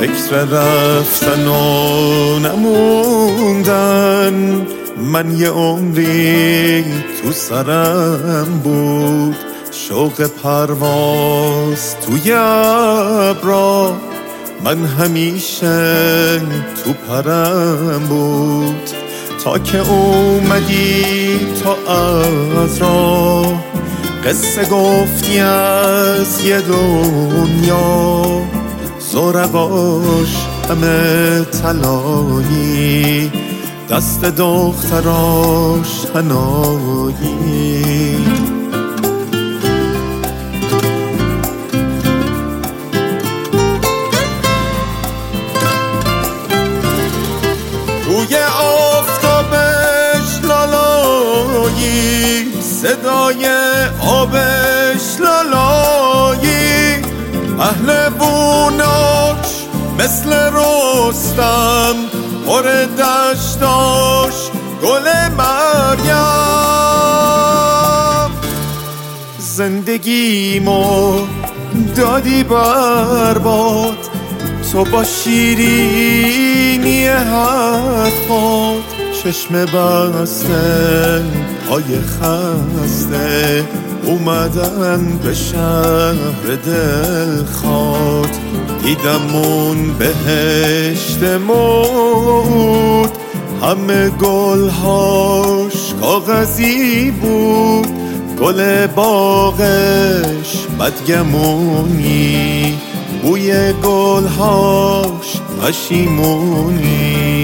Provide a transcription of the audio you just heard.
فکر رفتن و نموندن، من یه عمری تو سرم بود، شوق پرواز توی ابرا، من همیشه تو پرم بود. تا که اومدی تو از راه، قصه گفتی از یه دنیا، زرقاش همه طلایی، دست دختراش حنایی. روی آفتابش لالایی، صدای آبش لالایی، پهلووناش مثل رستم، پر دشتاش گل مریم. زندگیمو دادی برباد، تو با شیرینی حرفات، چشم بسته پای خسته، اومدن به شهر دلخواد. دیدم اون بهشت مود، همه گلهاش کاغذی بود، گل باغش بدگمونی، بوی گلهاش پشیمونی.